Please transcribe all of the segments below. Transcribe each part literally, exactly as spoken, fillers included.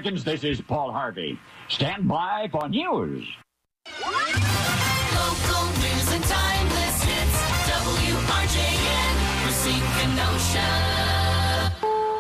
Americans, this is Paul Harvey. Stand by for news. Local news and timeless hits. W R J N, Racine, Kenosha.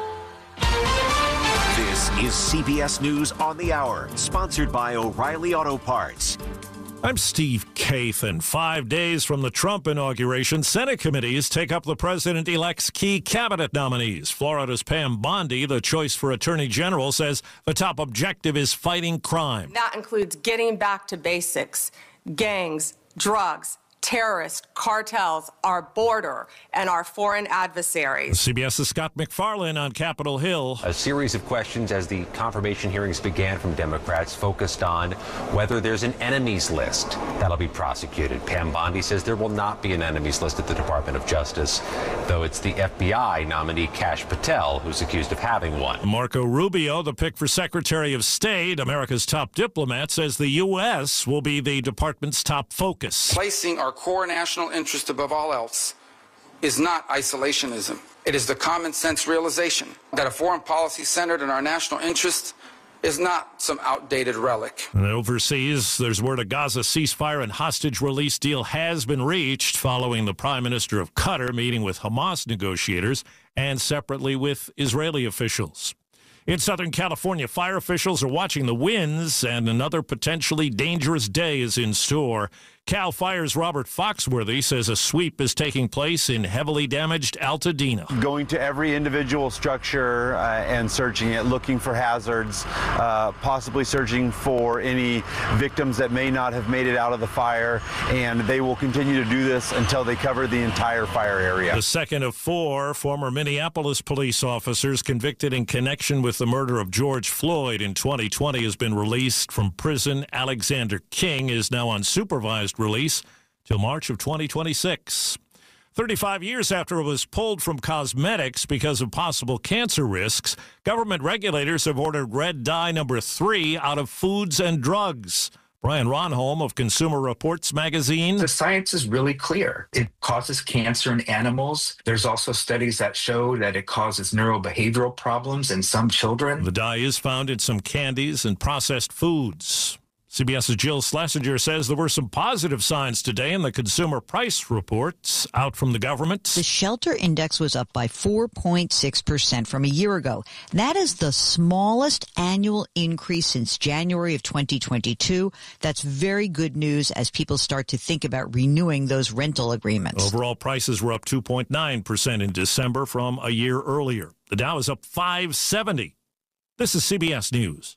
This is C B S News on the Hour, sponsored by O'Reilly Auto Parts. I'm Steve Kathan. Five days from the Trump inauguration, Senate committees take up the president-elect's key cabinet nominees. Florida's Pam Bondi, the choice for attorney general, says the top objective is fighting crime. That includes getting back to basics, gangs, drugs, terrorists, cartels, our border, and our foreign adversaries. CBS's Scott McFarlane on Capitol Hill. A series of questions as the confirmation hearings began from Democrats focused on whether there's an enemies list that'll be prosecuted. Pam Bondi says there will not be an enemies list at the Department of Justice, though it's the F B I nominee Kash Patel who's accused of having one. Marco Rubio, the pick for Secretary of State, America's top diplomat, says the U S will be the department's top focus. Placing our core national interest above all else is not isolationism. It is the common sense realization that a foreign policy centered in our national interest is not some outdated relic. And overseas, there's word a Gaza ceasefire and hostage release deal has been reached following the Prime Minister of Qatar meeting with Hamas negotiators and separately with Israeli officials. In Southern California, fire officials are watching the winds, and another potentially dangerous day is in store. Cal Fire's Robert Foxworthy says a sweep is taking place in heavily damaged Altadena. Going to every individual structure uh, and searching it, looking for hazards, uh, possibly searching for any victims that may not have made it out of the fire, and they will continue to do this until they cover the entire fire area. The second of four former Minneapolis police officers convicted in connection with the murder of George Floyd in twenty twenty has been released from prison. Alexander King is now on supervised release till March of twenty twenty-six. thirty-five years after it was pulled from cosmetics because of possible cancer risks, government regulators have ordered red dye number three out of foods and drugs. Brian Ronholm of Consumer Reports magazine. The science is really clear. It causes cancer in animals. There's also studies that show that it causes neurobehavioral problems in some children. The dye is found in some candies and processed foods. CBS's Jill Schlesinger says there were some positive signs today in the consumer price reports out from the government. The shelter index was up by four point six percent from a year ago. That is the smallest annual increase since January of twenty twenty-two. That's very good news as people start to think about renewing those rental agreements. Overall prices were up two point nine percent in December from a year earlier. The Dow is up five seventy. This is C B S News.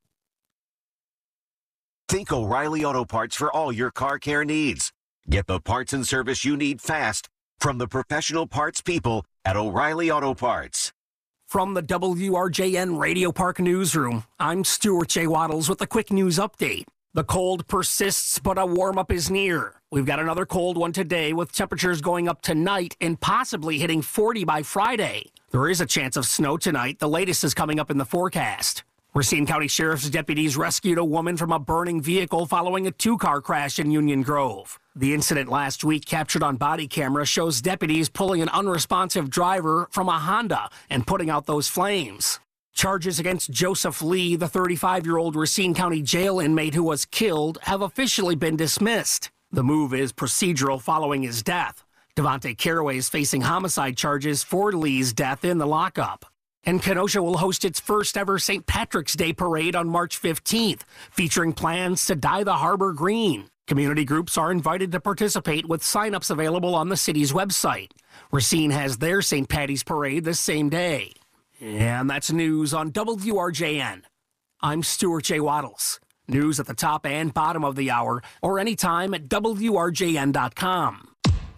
Think O'Reilly Auto Parts for all your car care needs. Get the parts and service you need fast from the professional parts people at O'Reilly Auto Parts. From the W R J N Radio Park Newsroom, I'm Stuart J. Waddles with a quick news update. The cold persists, but a warm-up is near. We've got another cold one today with temperatures going up tonight and possibly hitting forty by Friday. There is a chance of snow tonight. The latest is coming up in the forecast. Racine County Sheriff's deputies rescued a woman from a burning vehicle following a two-car crash in Union Grove. The incident last week, captured on body camera, shows deputies pulling an unresponsive driver from a Honda and putting out those flames. Charges against Joseph Lee, the thirty-five-year-old Racine County jail inmate who was killed, have officially been dismissed. The move is procedural following his death. Devontae Caraway is facing homicide charges for Lee's death in the lockup. And Kenosha will host its first ever Saint Patrick's Day parade on March fifteenth, featuring plans to dye the harbor green. Community groups are invited to participate with sign-ups available on the city's website. Racine has their Saint Patty's Parade this same day. And that's news on W R J N. I'm Stuart J. Waddles. News at the top and bottom of the hour or anytime at W R J N dot com.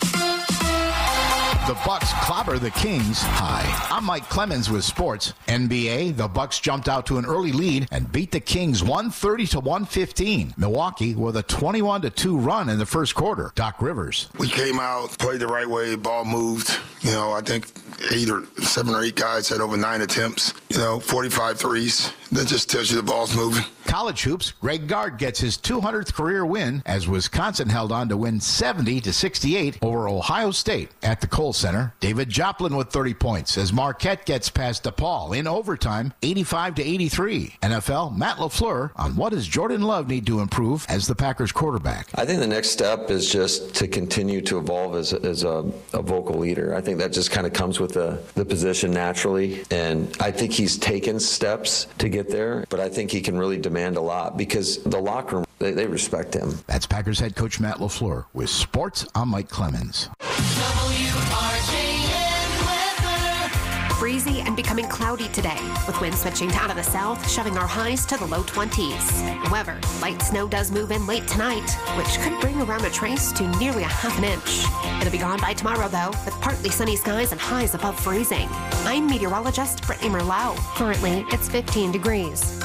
The Bucks clobber the Kings high. I'm Mike Clemens with sports. N B A, the Bucks jumped out to an early lead and beat the Kings one thirty to one fifteen. Milwaukee with a twenty-one to two run in the first quarter. Doc Rivers. We came out, played the right way, ball moved. You know, I think eight or seven or eight guys had over nine attempts. You know, forty-five threes. that just tells you the ball's moving. College hoops, Greg Gard gets his two hundredth career win as Wisconsin held on to win seventy to sixty-eight over Ohio State at the Kohl Center. David Joplin with thirty points as Marquette gets past DePaul in overtime, eighty-five to eighty-three. N F L, Matt LaFleur on what does Jordan Love need to improve as the Packers quarterback. I think the next step is just to continue to evolve as, as a, a vocal leader. I think that just kind of comes with the, the position naturally, and I think he's taken steps to get there, but I think he can really demand a lot because the locker room, they, they respect him. That's Packers head coach Matt LaFleur. With sports, I'm Mike Clemens. W R J N weather. Breezy and becoming cloudy today, with winds switching out of the south, shoving our highs to the low twenties. However, light snow does move in late tonight, which could bring around a trace to nearly a half an inch. It'll be gone by tomorrow, though, with partly sunny skies and highs above freezing. I'm meteorologist Brittany Merlot. Currently, it's fifteen degrees.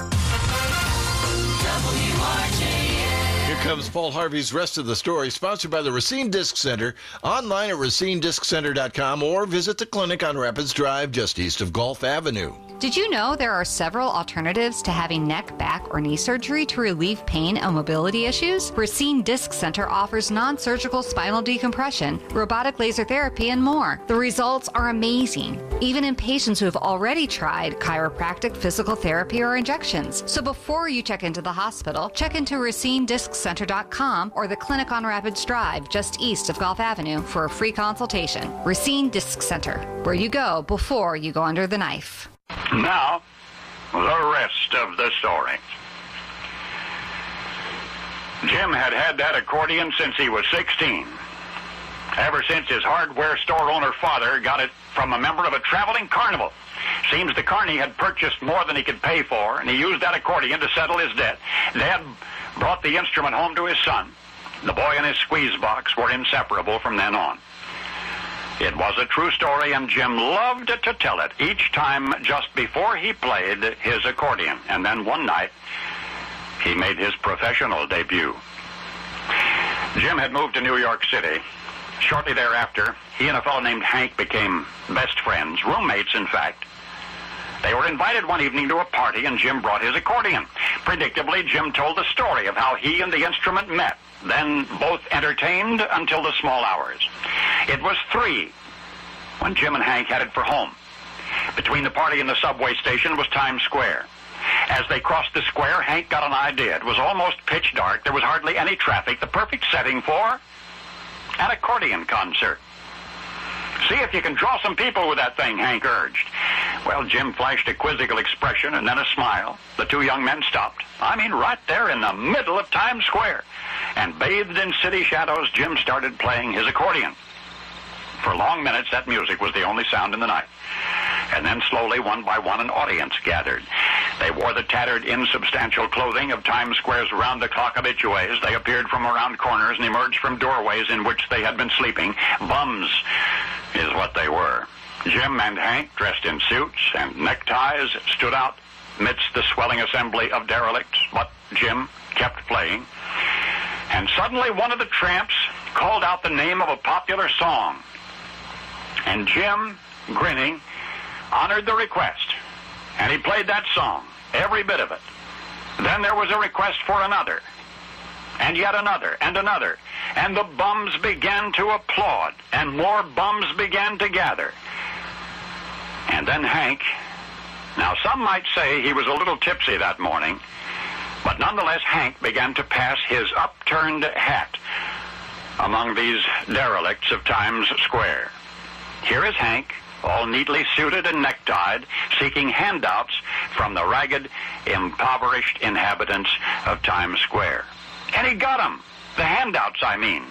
Here comes Paul Harvey's Rest of the Story, sponsored by the Racine Disc Center, online at racine disc center dot com or visit the clinic on Rapids Drive just east of Gulf Avenue. Did you know there are several alternatives to having neck, back, or knee surgery to relieve pain and mobility issues? Racine Disc Center offers non-surgical spinal decompression, robotic laser therapy, and more. The results are amazing, even in patients who have already tried chiropractic, physical therapy, or injections. So before you check into the hospital, check into racine disc center dot com or the clinic on Rapids Drive just east of Gulf Avenue for a free consultation. Racine Disc Center, where you go before you go under the knife. Now, the rest of the story. Jim had had that accordion since he was sixteen. Ever since his hardware store owner father got it from a member of a traveling carnival. Seems the carny had purchased more than he could pay for, and he used that accordion to settle his debt. Dad brought the instrument home to his son. The boy and his squeeze box were inseparable from then on. It was a true story, and Jim loved to tell it each time just before he played his accordion. And then one night, he made his professional debut. Jim had moved to New York City. Shortly thereafter, he and a fellow named Hank became best friends, roommates, in fact. They were invited one evening to a party, and Jim brought his accordion. Predictably, Jim told the story of how he and the instrument met, then both entertained until the small hours. It was three when Jim and Hank headed for home. Between the party and the subway station was Times Square. As they crossed the square, Hank got an idea. It was almost pitch dark. There was hardly any traffic. The perfect setting for an accordion concert. See if you can draw some people with that thing, Hank urged. Well, Jim flashed a quizzical expression and then a smile. The two young men stopped. I mean, right there in the middle of Times Square. And bathed in city shadows, Jim started playing his accordion. For long minutes, that music was the only sound in the night. And then slowly, one by one, an audience gathered. They wore the tattered, insubstantial clothing of Times Square's round-the-clock habitués. They appeared from around corners and emerged from doorways in which they had been sleeping. Bums is what they were. Jim and Hank, dressed in suits and neckties, stood out amidst the swelling assembly of derelicts, but Jim kept playing. And suddenly one of the tramps called out the name of a popular song. And Jim, grinning, honored the request. And he played that song, every bit of it. Then there was a request for another, and yet another, and another. And the bums began to applaud, and more bums began to gather. And then Hank, now some might say he was a little tipsy that morning, but nonetheless Hank began to pass his upturned hat among these derelicts of Times Square. Here is Hank, all neatly suited and necktied, seeking handouts from the ragged, impoverished inhabitants of Times Square. And he got them. The handouts, I mean.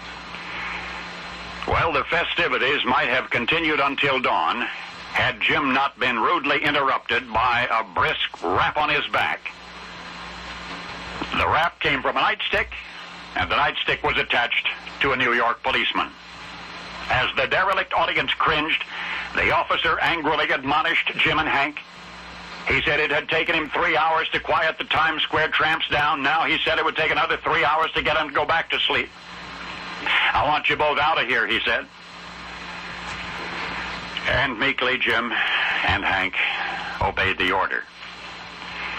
Well, the festivities might have continued until dawn had Jim not been rudely interrupted by a brisk rap on his back. The rap came from a nightstick, and the nightstick was attached to a New York policeman. As the derelict audience cringed, the officer angrily admonished Jim and Hank. He said it had taken him three hours to quiet the Times Square tramps down. Now he said it would take another three hours to get them to go back to sleep. I want you both out of here, he said. And meekly Jim and Hank obeyed the order.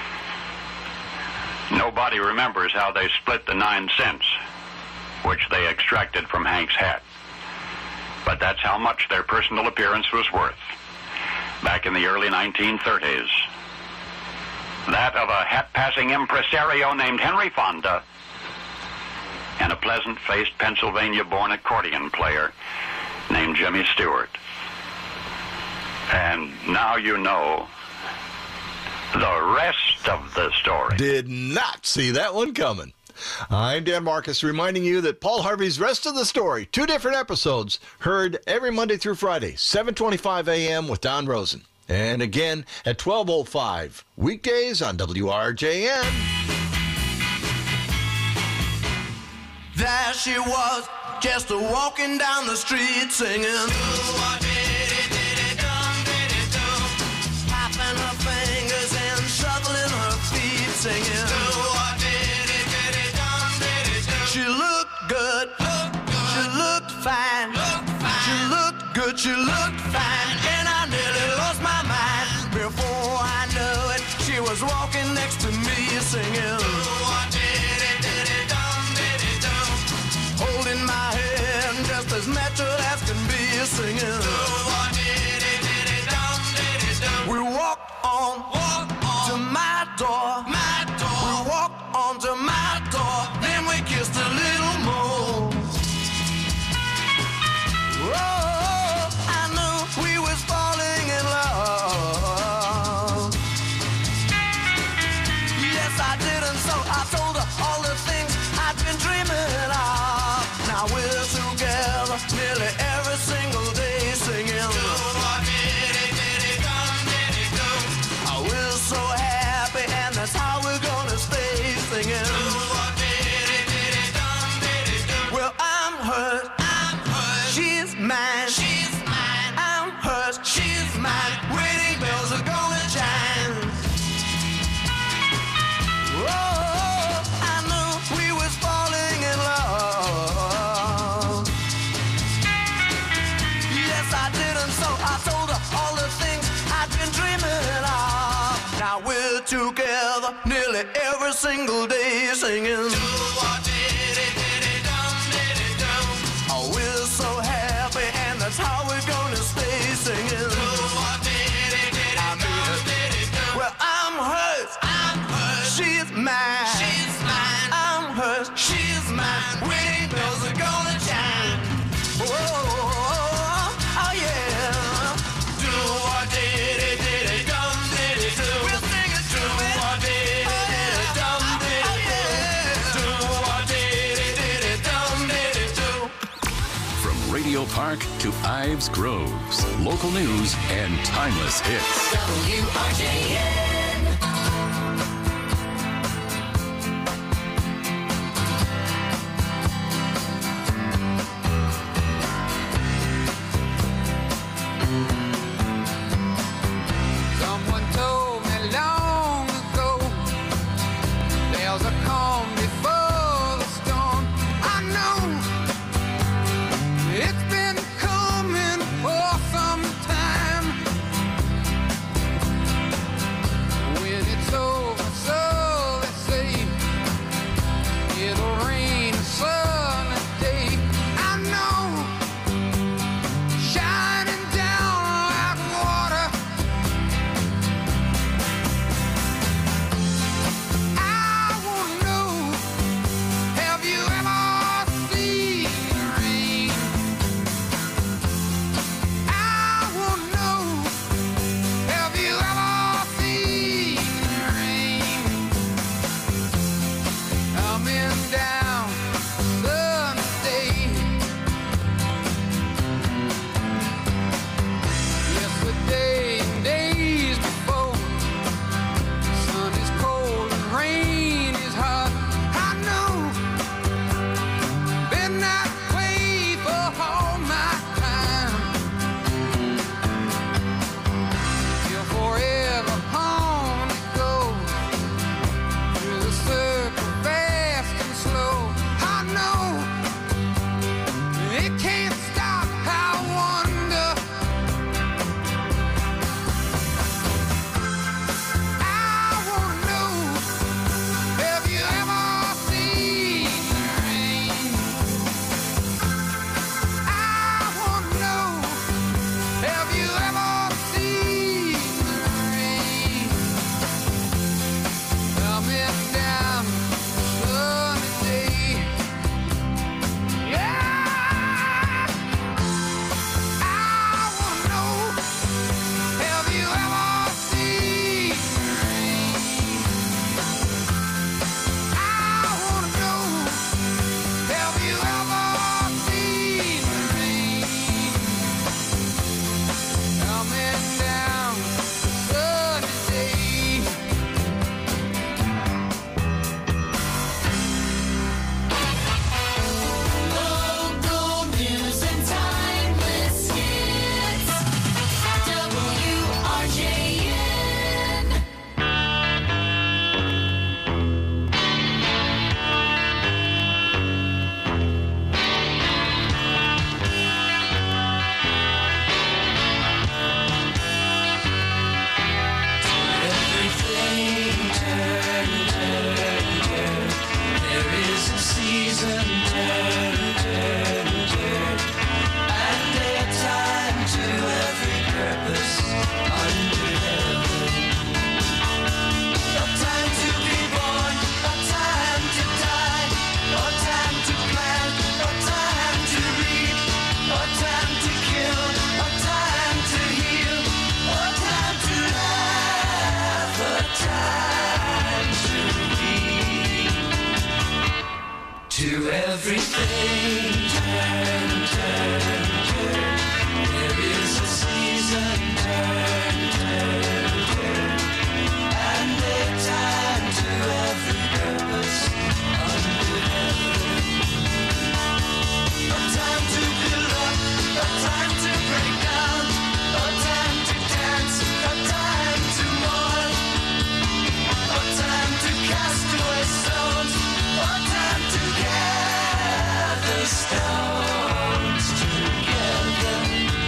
Nobody remembers how they split the nine cents, which they extracted from Hank's hat. But that's how much their personal appearance was worth back in the early nineteen thirties. That of a hat-passing impresario named Henry Fonda and a pleasant-faced Pennsylvania-born accordion player named Jimmy Stewart. And now you know the rest of the story. Did not see that one coming. I'm Dan Marcus, reminding you that Paul Harvey's Rest of the Story, two different episodes, heard every Monday through Friday, seven twenty-five a.m. with Don Rosen. And again at twelve oh five, weekdays on W R J N. There she was, just a walking down the street singing. Tapping her fingers and shuffling her feet singing. She looked good, she looked fine, she looked good, she looked fine, and I nearly lost my mind. Before I knew it, she was walking next to me singing. Holding my hand just as natural as can be singing. We walked on, to my door. We walked on to my door. Then we kissed a little more. Oh, I knew we was falling in love. Yes, I did, and so I told her all the things I'd been dreaming of. Now we're together nearly every single day singing. Oh, we're so happy, and that's how we're gonna stay singing. Well, I'm hers, I'm hers. She's mine, she's mine. I'm hers, she's mine. Wedding bells are gonna chime. Oh, I knew we was falling in love. Yes, I did, and so I told her all the things I'd been dreaming of. Now we're together nearly every single day singing. Oh, we're so happy, and that's how we're gonna stay singing. I mean, well, I'm hers, I'm hers. She's mine, she's mine. I'm hers, she's mine. Wedding bells are gonna chime. Oh, oh yeah. Do what did it, did it, dum did it do. We'll sing it do what did it, did it, dum did it do. Do what did it, did it, dum did it do. From Radio Park to Ives Groves, local news and timeless hits. W R J N. Someone told me long ago there's a calm before the storm. I know it's been coming for some time. season turn, turn, turn, and daytime to every purpose under heaven. A time to be born, a time to die, a time to plant, a time to reap, a time to kill, a time to heal, a time to laugh, a time to weep. To everything turn, turn, turn. There is a season turn, turn, turn, and a time to every purpose under heaven. A time to build up, a time to break down, a time to dance, a time to mourn, a time to cast away stones, a time to gather stones together.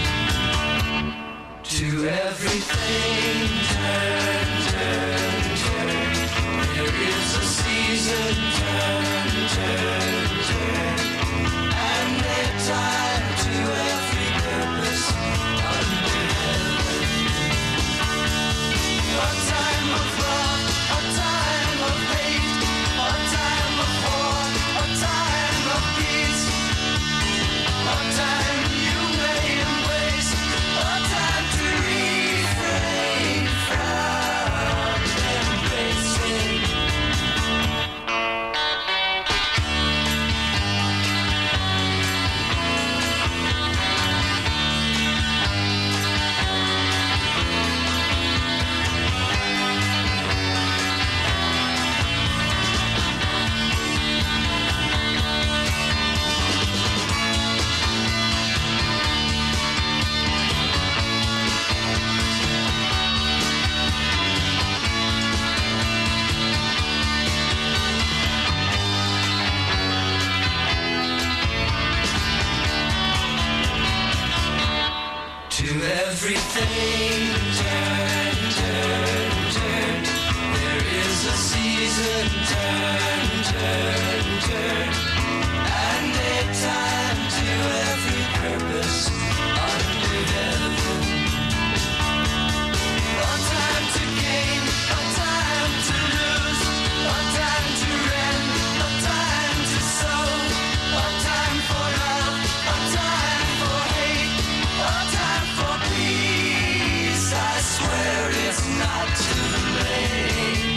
To everything turn, turn, turn. There is a season turn, turn, turn, and a time to every purpose under heaven. A time of love, a time of hate, a time of war, a time of peace, a time you may embrace, a time to refrain from embracing. To everything turn, turn, turn. There is a season turn, turn, turn, and a time to every purpose under heaven. A time to gain, a time to lose, a time to rend, a time to sow, a time for love, a time for hate, a time for peace. I swear it's not too late.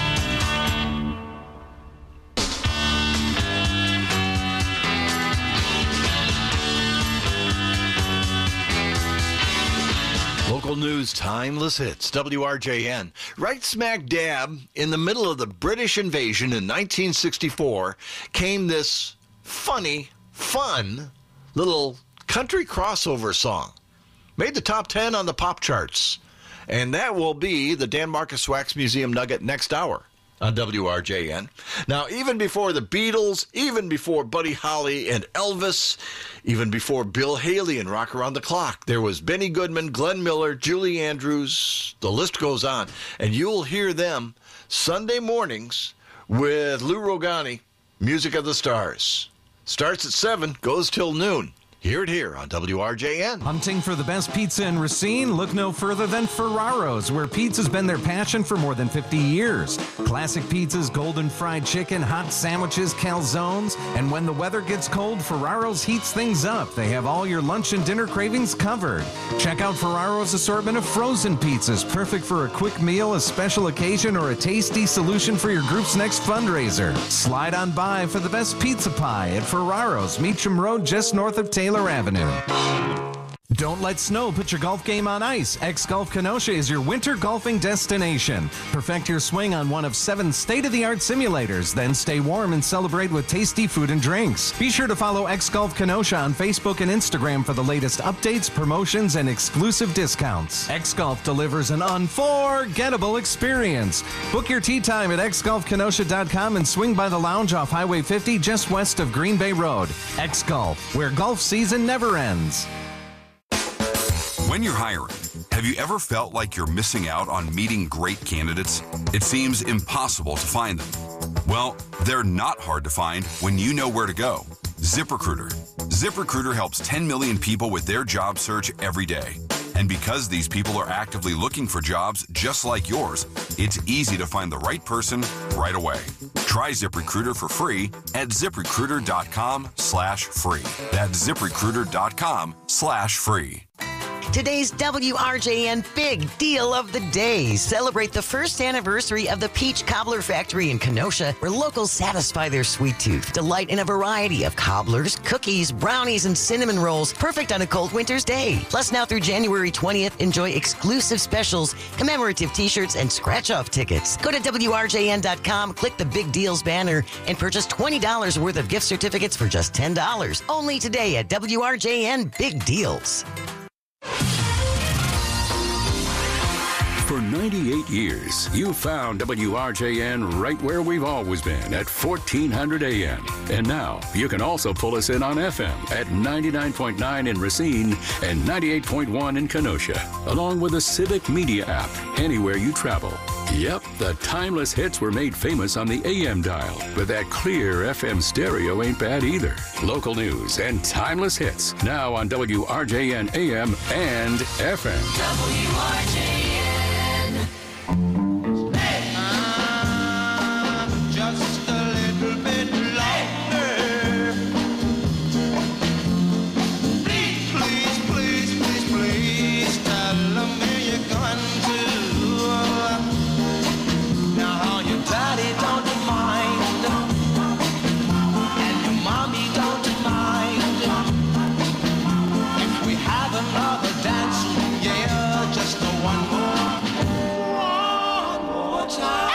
Local news, timeless hits, W R J N. Right smack dab in the middle of the British invasion in nineteen sixty-four came this funny, fun little country crossover song. Made the top ten on the pop charts. And that will be the Dan Marcus Wax Museum Nugget next hour on W R J N. Now, even before the Beatles, even before Buddy Holly and Elvis, even before Bill Haley and Rock Around the Clock, there was Benny Goodman, Glenn Miller, Julie Andrews, the list goes on. And you'll hear them Sunday mornings with Lou Rogani, Music of the Stars. Starts at seven, goes till noon. Hear it here on W R J N. Hunting for the best pizza in Racine? Look no further than Ferraro's, where pizza's been their passion for more than fifty years. Classic pizzas, golden fried chicken, hot sandwiches, calzones, and when the weather gets cold, Ferraro's heats things up. They have all your lunch and dinner cravings covered. Check out Ferraro's assortment of frozen pizzas, perfect for a quick meal, a special occasion, or a tasty solution for your group's next fundraiser. Slide on by for the best pizza pie at Ferraro's, Meacham Road, just north of Taylor Avenue. Don't let snow put your golf game on ice. X-Golf Kenosha is your winter golfing destination. Perfect your swing on one of seven state-of-the-art simulators. Then stay warm and celebrate with tasty food and drinks. Be sure to follow X-Golf Kenosha on Facebook and Instagram for the latest updates, promotions, and exclusive discounts. X-Golf delivers an unforgettable experience. Book your tee time at x golf kenosha dot com and swing by the lounge off Highway fifty just west of Green Bay Road. X-Golf, where golf season never ends. When you're hiring, have you ever felt like you're missing out on meeting great candidates? It seems impossible to find them. Well, they're not hard to find when you know where to go. ZipRecruiter. ZipRecruiter helps ten million people with their job search every day. And because these people are actively looking for jobs just like yours, it's easy to find the right person right away. Try ZipRecruiter for free at ZipRecruiter.com slash free. That's ZipRecruiter.com slash free. Today's W R J N Big Deal of the Day. Celebrate the first anniversary of the Peach Cobbler Factory in Kenosha, where locals satisfy their sweet tooth. Delight in a variety of cobblers, cookies, brownies, and cinnamon rolls, perfect on a cold winter's day. Plus, now through January twentieth, enjoy exclusive specials, commemorative t-shirts, and scratch-off tickets. Go to W R J N dot com, click the Big Deals banner, and purchase twenty dollars worth of gift certificates for just ten dollars. Only today at W R J N Big Deals. For ninety-eight years, you found W R J N right where we've always been at fourteen hundred A M. And now you can also pull us in on F M at ninety-nine point nine in Racine and ninety-eight point one in Kenosha, along with the Civic Media app anywhere you travel. Yep, the timeless hits were made famous on the A M dial, but that clear F M stereo ain't bad either. Local news and timeless hits now on W R J N A M and F M. W R J N. Just a little bit longer. Please, please, please, please, please tell me you're going to. Now your daddy don't mind, and your mommy don't mind. If we have another dance, yeah, just a one more, one more time.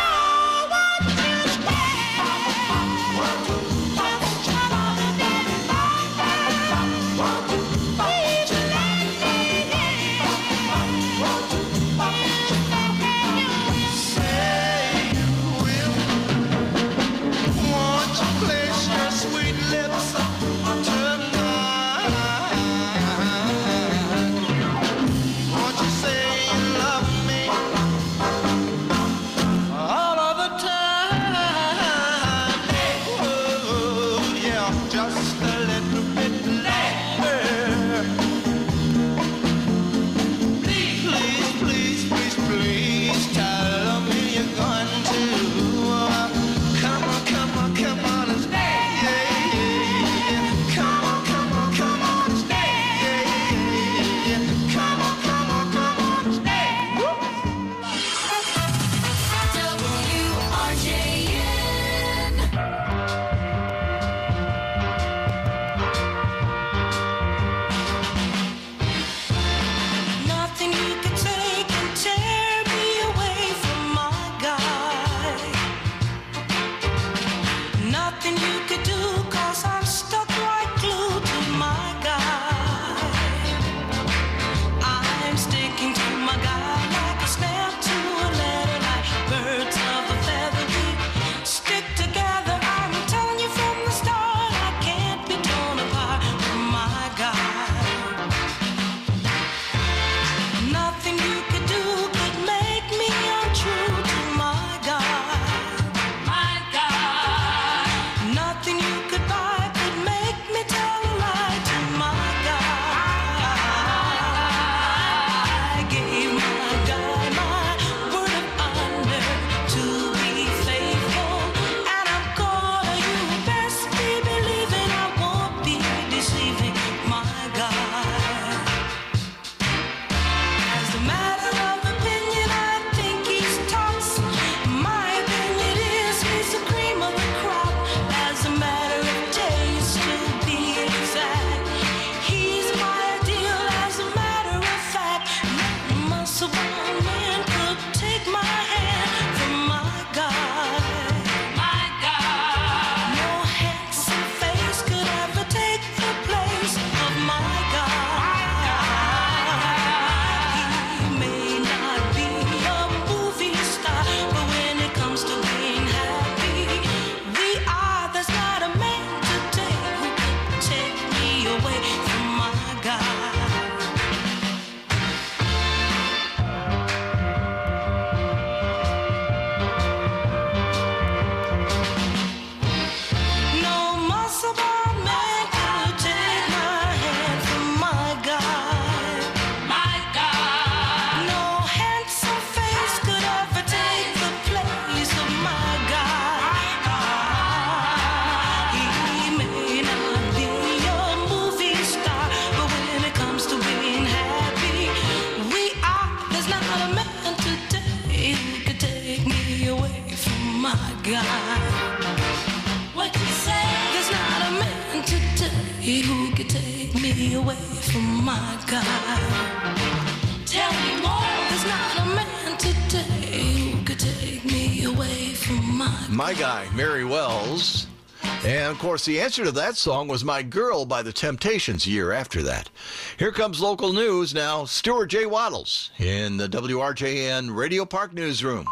me away from my God. Tell me more, there's not a man today who could take me away from my My Guy, Mary Wells. And, of course, the answer to that song was My Girl by the Temptations a year after that. Here comes local news now. Stuart J. Waddles in the W R J N Radio Park Newsroom.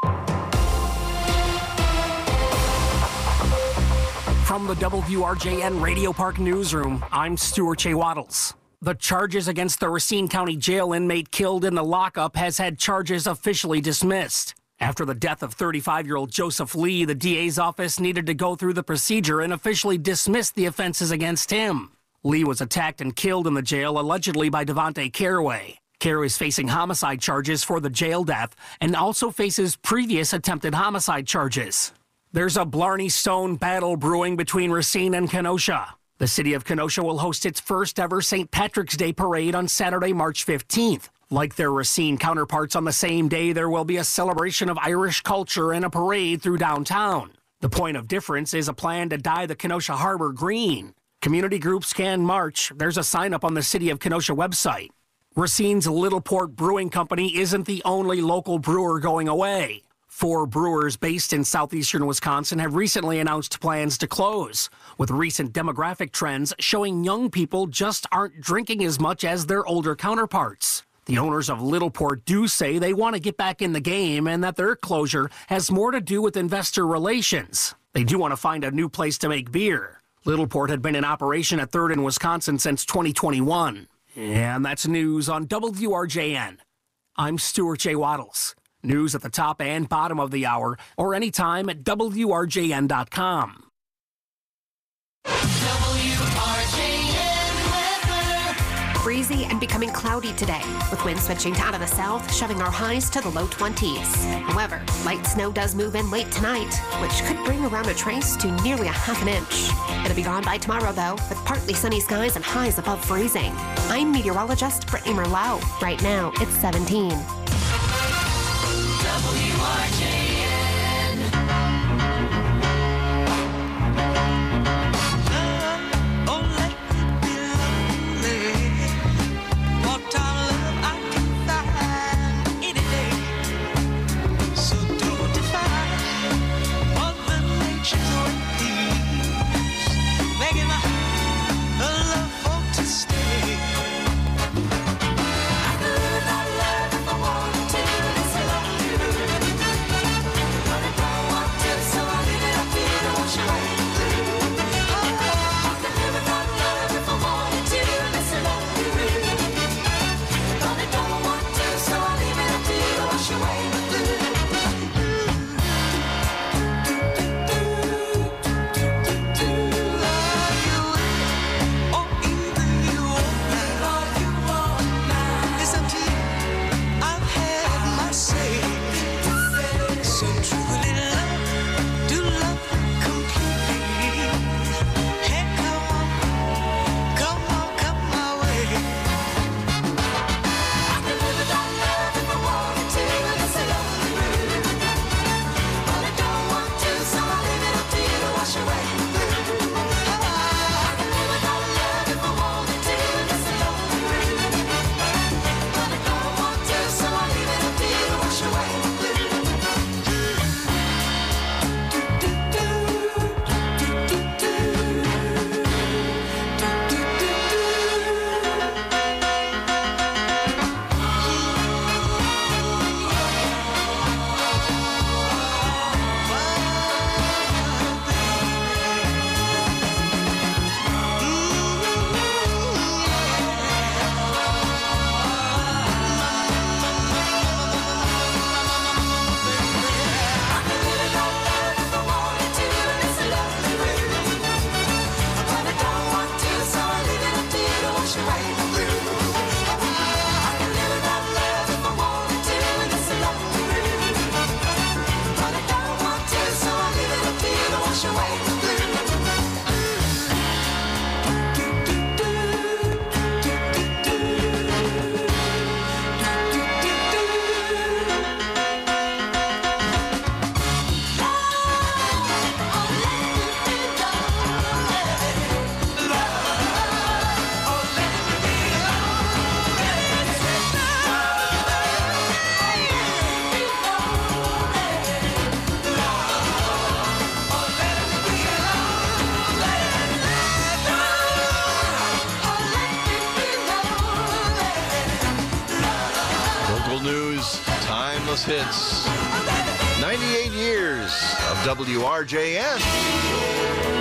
From the W R J N Radio Park Newsroom, I'm Stuart J. Waddles. The charges against the Racine County Jail inmate killed in the lockup has had charges officially dismissed. After the death of thirty-five-year-old Joseph Lee, the D A's office needed to go through the procedure and officially dismiss the offenses against him. Lee was attacked and killed in the jail, allegedly by Devontae Caraway. Caraway is facing homicide charges for the jail death and also faces previous attempted homicide charges. There's a Blarney Stone battle brewing between Racine and Kenosha. The city of Kenosha will host its first ever Saint Patrick's Day parade on Saturday, March fifteenth. Like their Racine counterparts, on the same day, there will be a celebration of Irish culture and a parade through downtown. The point of difference is a plan to dye the Kenosha Harbor green. Community groups can march. There's a sign up on the City of Kenosha website. Racine's Little Port Brewing Company isn't the only local brewer going away. Four brewers based in southeastern Wisconsin have recently announced plans to close, with recent demographic trends showing young people just aren't drinking as much as their older counterparts. The owners of Little Port do say they want to get back in the game and that their closure has more to do with investor relations. They do want to find a new place to make beer. Little Port had been in operation at third in Wisconsin since twenty twenty-one. And that's news on W R J N. I'm Stuart J. Waddles. News at the top and bottom of the hour or anytime at W R J N dot com. Breezy and becoming cloudy today, with winds switching out of the south, shoving our highs to the low twenties. However, light snow does move in late tonight, which could bring around a trace to nearly a half an inch. It'll be gone by tomorrow, though, with partly sunny skies and highs above freezing. I'm meteorologist Brittany Merlot. Right now, it's seventeen. W R J N. Oh, let me be lonely. What time love I can find any day. So don't defy Mother Nature's ways, making my love for to stay. I could not love if I wanted. those hits. ninety-eight years of W R J N.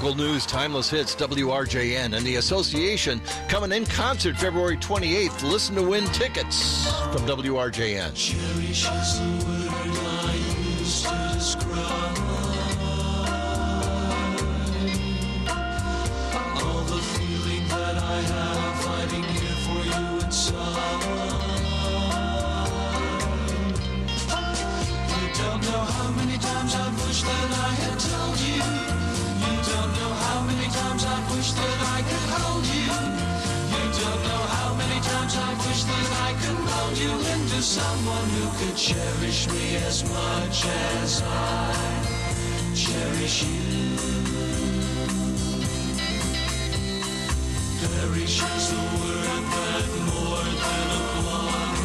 Local news, timeless hits, W R J N, and the association coming in concert February twenty-eighth. Listen to win tickets from W R J N. Cherish is the word I use to describe all the feeling that I have fighting here for you inside. You don't know how many times I've wished that I had told you. You don't know how many times I've wished that I could hold you. You don't know how many times I've wished that I could mold you into someone who could cherish me as much as I cherish you. Perish is the word that more than applies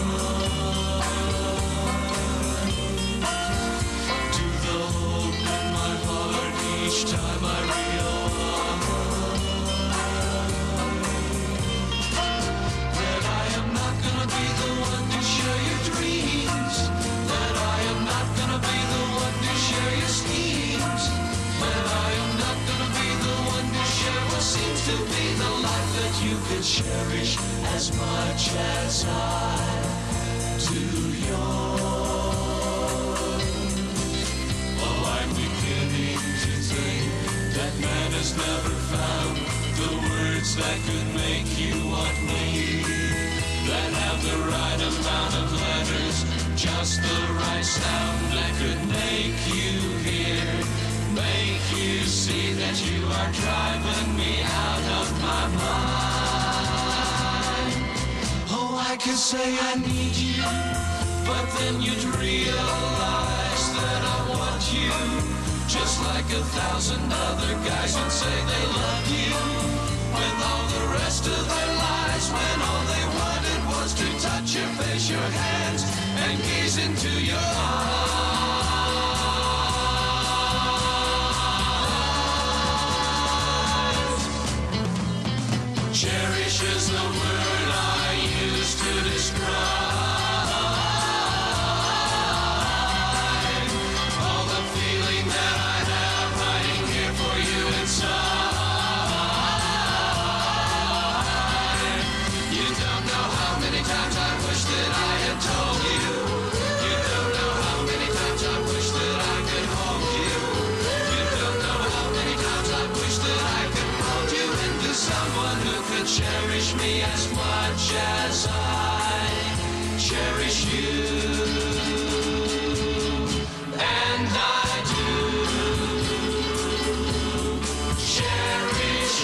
to the hope in my heart each time I realize that I am not gonna be the one to share your dreams, that I am not gonna be the one to share your schemes, that I am not gonna be the one to share what seems to be the life that you could cherish as much as I do yours. Oh, I'm beginning to think that man has never found the words that could make you want me, that have the right amount of letters, just the right sound that could make you hear, make you see that you are driving me out of my mind. Oh, I could say I need you, but then you'd realize that I want you, just like a thousand other guys would say they love you, with all the rest of their lives, when all they wanted was to touch your face, your hands, and gaze into your eyes. Cherish is the word I use to describe all the feeling that I have hiding here for you inside. You don't know how many times I wish that I had told you. You don't know how many times I wish that I could hold you. You don't know how many times I wish that I could mold you into someone who could cherish me as much as I cherish you. And I do cherish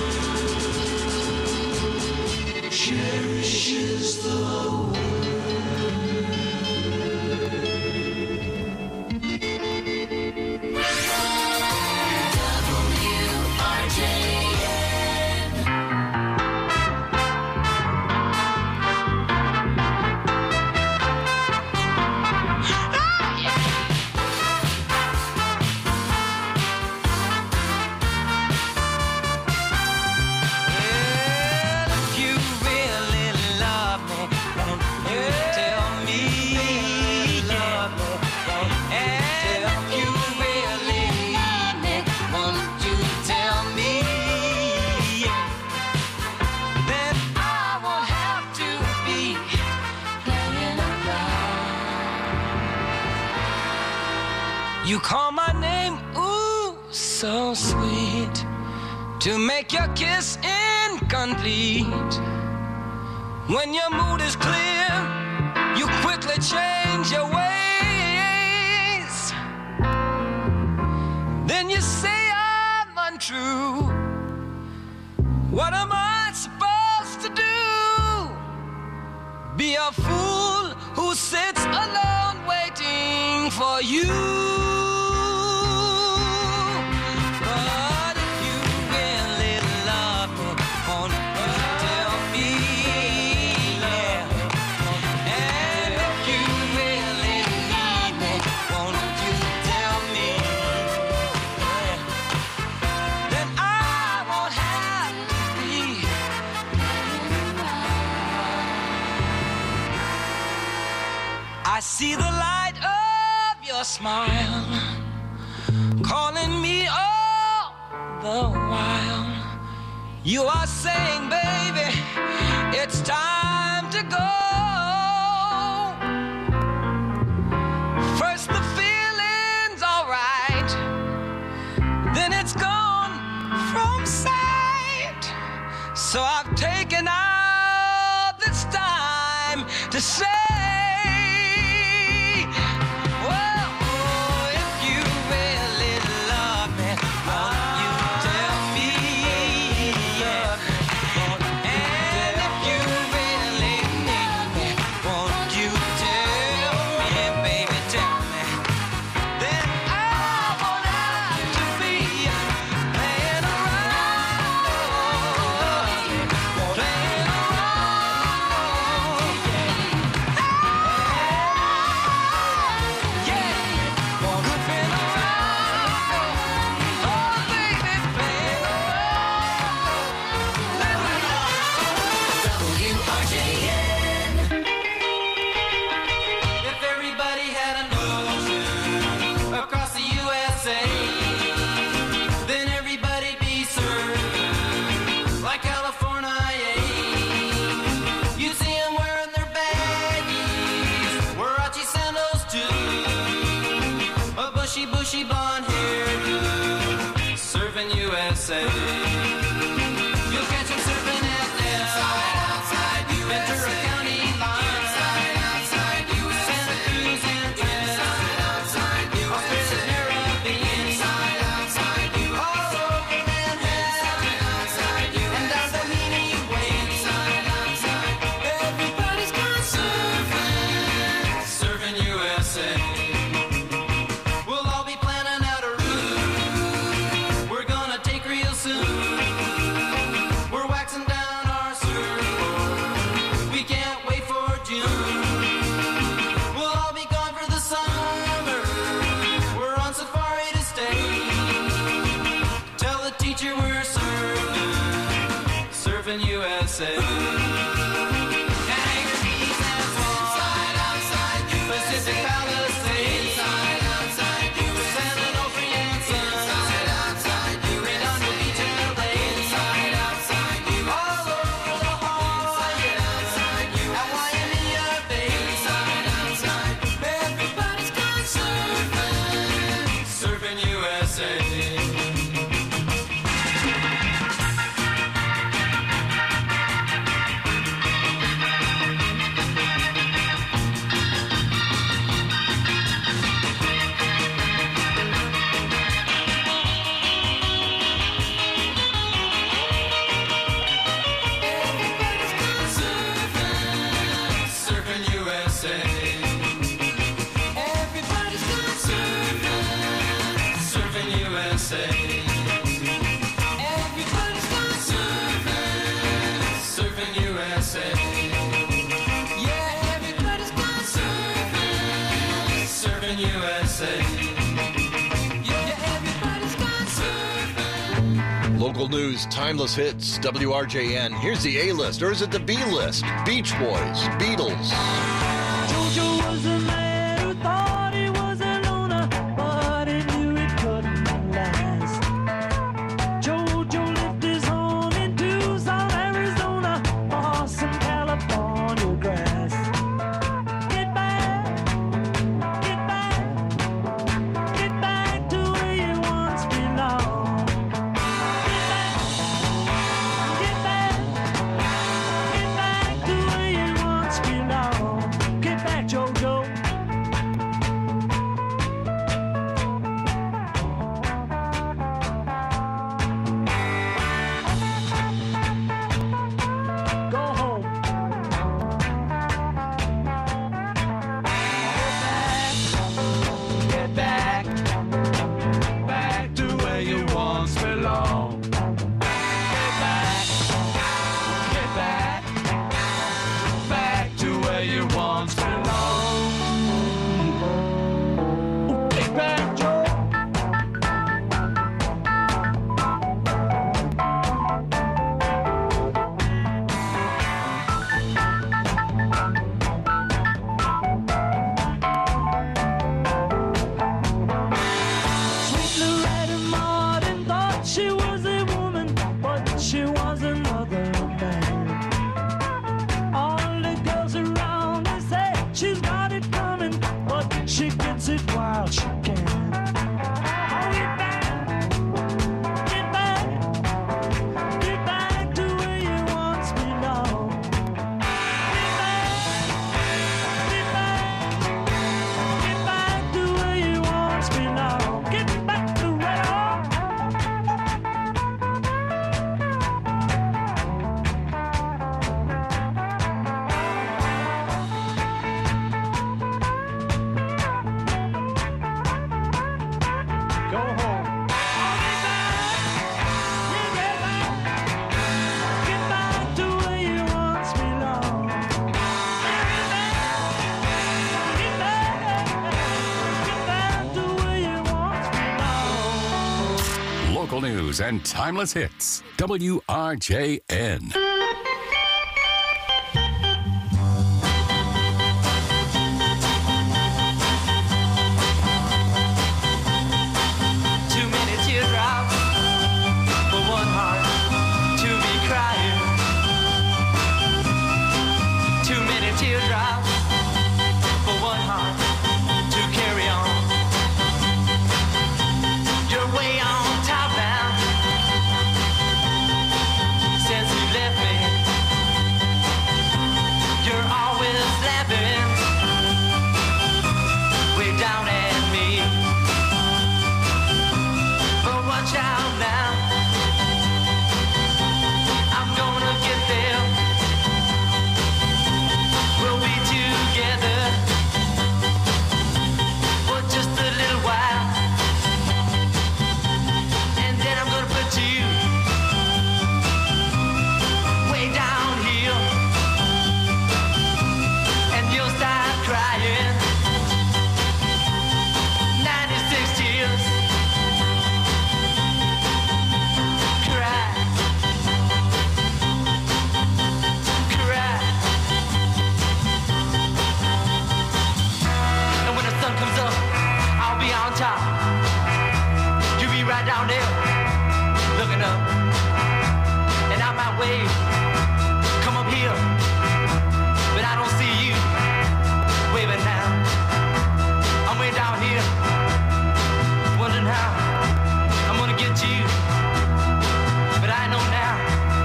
you. Cherish is the word. W R J N. You call my name, ooh, so sweet, to make your kiss incomplete. When your mood is clear, you quickly change your ways. Then you say I'm untrue. What am I supposed to do? Be a fool who sits alone waiting for you. I see the light of your smile calling me all the You are saying, baby, it's time to go. First the feeling's all right, then it's gone from sight. So I've taken out this time to say, bushy blonde hairdo, serving U S A. You'll catch him surfing at the inside, outside Ventura County line, inside, outside U S A. Santa Cruz and inside, outside U S A. Australia, Caribbean, inside, outside U S A. All over Manhattan, inside U S A. And down Doheny Way, inside, outside. Everybody's gone surfing, serving U S A. U S A. Kangaroos and swans, inside, outside, Pacific Palisades, inside, outside, San Onofre and Sons, inside, outside, Redondo Beach and L A, inside, outside, all over the Hawaiian, outside, at Waimea Bay, inside, outside, everybody's gone surfing, surfing U S A. Local news, timeless hits, W R J N. Here's the A-list, or is it the B-list? Beach Boys, Beatles. Jojo was a man who thought he was a loner, but he knew it couldn't last. Jojo lived his home in Tucson, Arizona, or some California grass. Get back, get back, get back to where you once belonged. Get back, get back, get back to where you once belonged. Get back, Jojo. what you can. Get back, get back, get back to where you once belonged. Get back, get back, get back to where you once belonged. Get back to right on. Go home. Get back to where you once belonged. Get back, get back, get back to where you once belonged. Local news and timeless hits. W R J N. Too many teardrops for one heart to be crying. Too many teardrops for one heart to carry on. You're way on top now since you left me. You're always laughing way down at me. But watch out now, I'm gonna get there. We'll be together for just a little while, and then I'm gonna put you way down here, and you'll start crying. ninety-six tears. Cry, cry. And when the sun comes up, I'll be on top. You be right down there, looking up. And I might wave, come up here, but I don't see you waving now. I'm way down here, wondering how I'm gonna get to you. But I know now,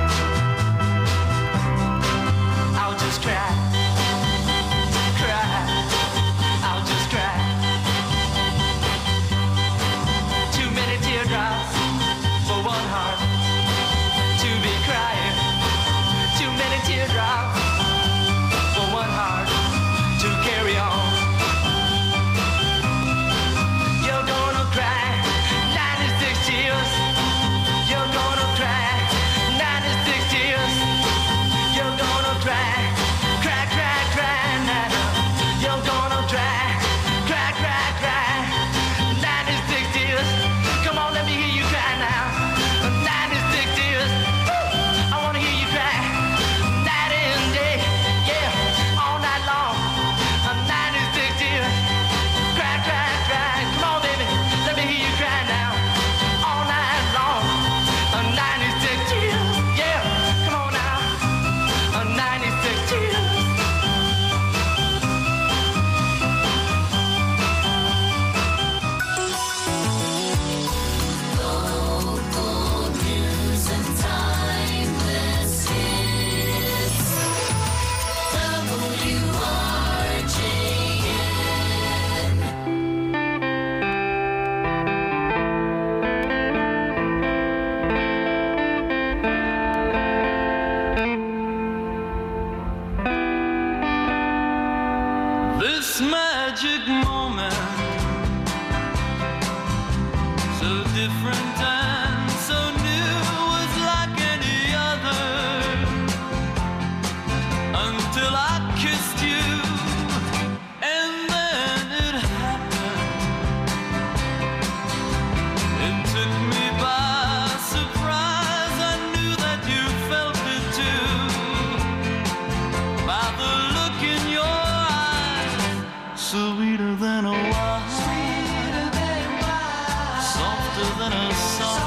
I'll just cry, cry, I'll just cry. Too many teardrops for one heart to be crying. Too many teardrops for one heart to carry on. You're gonna cry ninety-six tears. You're gonna cry ninety-six tears. You're gonna cry, cry, cry, cry now. You're gonna cry, cry, cry, cry. ninety-six tears. Come on, let me hear you cry now. ninety-six tears. Woo! I wanna hear you cry. Night and day, yeah, all night long. ninety-six tears. Cry, cry, cry. Come on, baby, let me hear you cry now. All night long. ninety-six tears. Yeah, come on now. ninety-six tears. Local news and timeless hits. W R J N. This magic moment, so different and so new, was like any other, until I kissed you, and then it happened. It took me by surprise. I knew that you felt it too, by the look in your eyes, sweeter than a wine, softer than a song.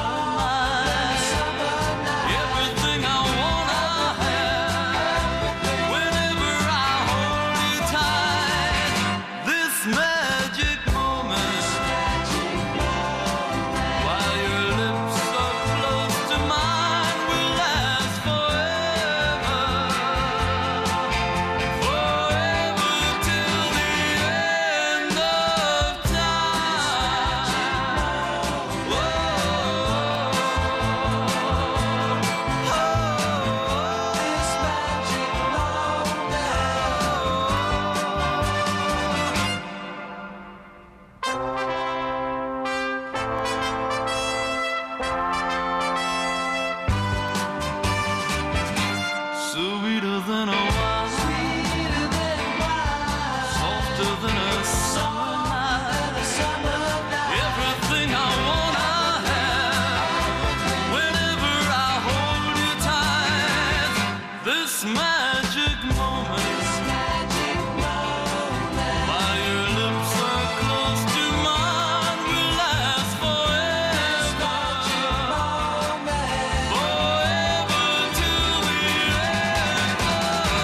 this magic moment. Magic moment. While your lips are close to mine, will last forever. Magic moment. Forever till the end of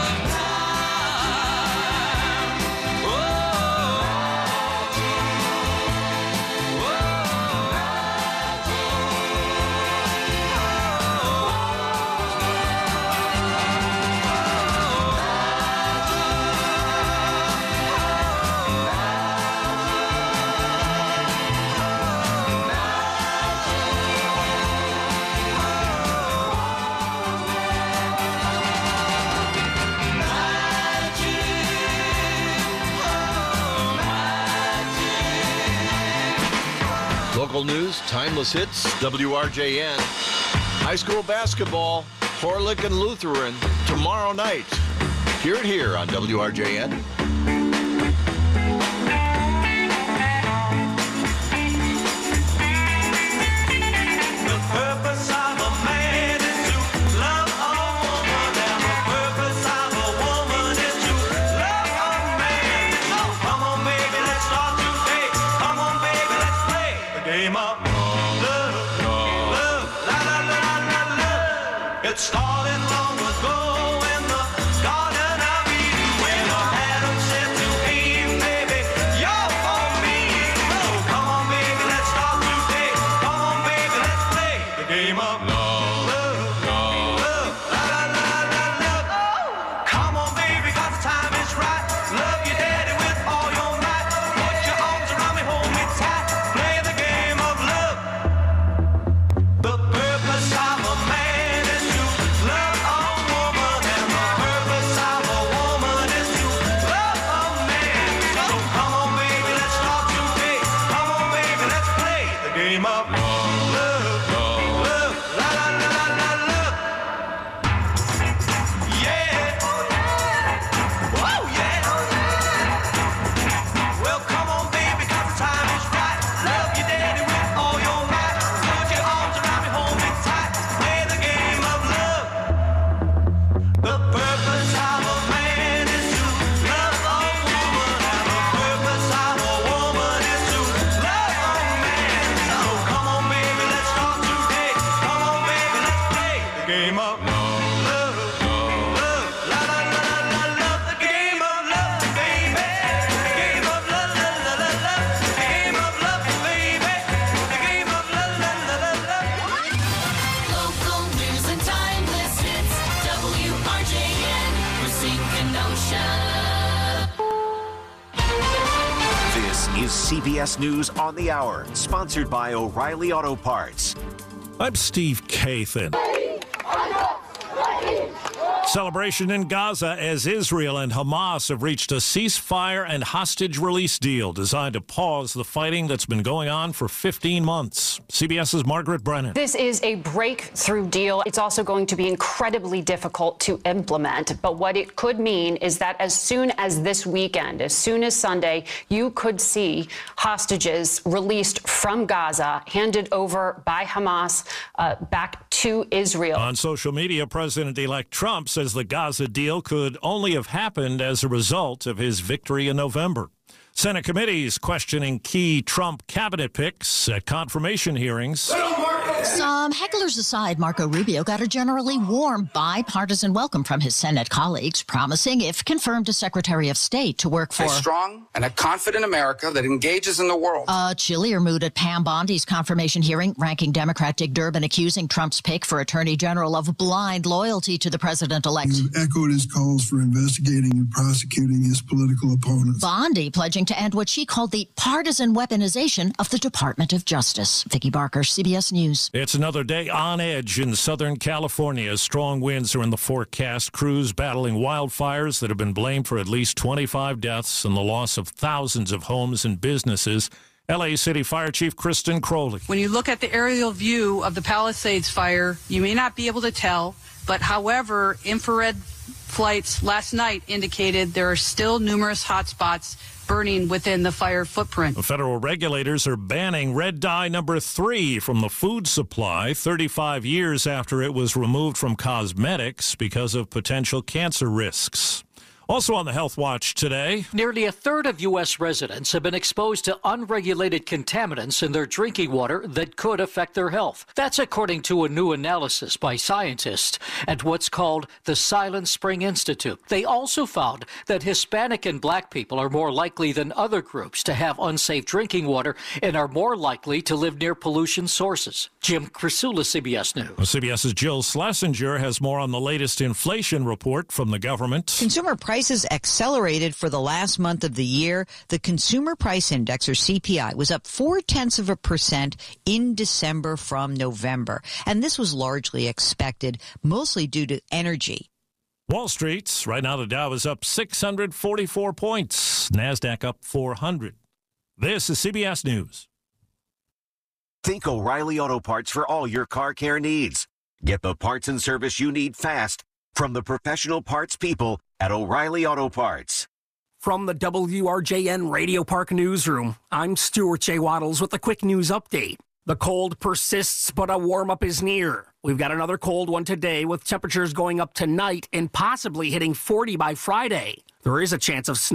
time. Oh, Local news, timeless hits, W R J N. High school basketball, Horlick and Lutheran, tomorrow night. Hear it here on W R J N. the purpose of a man is to love a woman, and the purpose of a woman is to love a man. So come on, baby, let's start today. Come on, baby, let's play the game of love, love, la la la la la. It started long ago in the Garden of Eden when Adam said to Eve, baby, you're for me. So come on, baby, let's start today. Come on, baby, let's play the game of love, love, love, la la la la la. Come on, baby, 'cause the time is right. Love your daddy with all your might. Put your arms around me, hold me tight. Play the game of love. The purpose of a man is to love a woman, and the purpose of a woman is to love a man. So come on, baby, let's start today. Come on, baby, let's play the game of love, love, love, la la la la la love. Yeah, oh yeah. Well, come on, baby, 'cause the time is right. Love your daddy with all your might. Put your arms around me, hold me tight. Play the game of love. The purpose of a man is to love a woman, and the purpose of a woman is to love a man. So come on, baby, let's start today. Come on, baby, let's play the game of love, love, la la la la la love. The game of love, baby. The game of love, la la la la. The game of love, baby. The game of love, la la la la. Local news and timeless hits. W R J N, Racine, Kenosha. This is C B S News on the Hour, sponsored by O'Reilly Auto Parts. I'm Steve Kathan. Celebration in Gaza as Israel and Hamas have reached a ceasefire and hostage release deal designed to pause the fighting that's been going on for fifteen months. CBS's Margaret Brennan. This is a breakthrough deal. It's also going to be incredibly difficult to implement. But what it could mean is that as soon as this weekend, as soon as Sunday, you could see hostages released from Gaza, handed over by Hamas uh, back to Israel. On social media, President-elect Trump says the Gaza deal could only have happened as a result of his victory in November. Senate committees questioning key Trump cabinet picks at confirmation hearings. Some hecklers aside, Marco Rubio got a generally warm bipartisan welcome from his Senate colleagues, promising, if confirmed as Secretary of State, to work for a strong and a confident America that engages in the world. A chillier mood at Pam Bondi's confirmation hearing, ranking Democrat Dick Durbin accusing Trump's pick for Attorney General of blind loyalty to the president-elect. He echoed his calls for investigating and prosecuting his political opponents. Bondi pledging to end what she called the partisan weaponization of the Department of Justice. Vicki Barker, C B S News. It's another day on edge in Southern California. Strong winds are in the forecast. Crews battling wildfires that have been blamed for at least twenty-five deaths and the loss of thousands of homes and businesses. L A City Fire Chief Kristen Crowley. When you look at the aerial view of the Palisades fire, you may not be able to tell, but however, infrared flights last night indicated there are still numerous hot spots burning within the fire footprint. The federal regulators are banning red dye number three from the food supply thirty-five years after it was removed from cosmetics because of potential cancer risks. Also on the Health Watch today, nearly a third of U S residents have been exposed to unregulated contaminants in their drinking water that could affect their health. That's according to a new analysis by scientists at what's called the Silent Spring Institute. They also found that Hispanic and black people are more likely than other groups to have unsafe drinking water and are more likely to live near pollution sources. Jim Crisula, C B S News. CBS's Jill Schlesinger has more on the latest inflation report from the government. Consumer prices accelerated for the last month of the year. The Consumer Price Index, or C P I, was up four-tenths of a percent in December from November. And this was largely expected, mostly due to energy. Wall Street, right now the Dow is up six hundred forty-four points. NASDAQ up four hundred. This is C B S News. Think O'Reilly Auto Parts for all your car care needs. Get the parts and service you need fast from the professional parts people at O'Reilly Auto Parts. From the W R J N Radio Park Newsroom, I'm Stuart J. Waddles with a quick news update. The cold persists, but a warm-up is near. We've got another cold one today with temperatures going up tonight and possibly hitting forty by Friday. There is a chance of snow.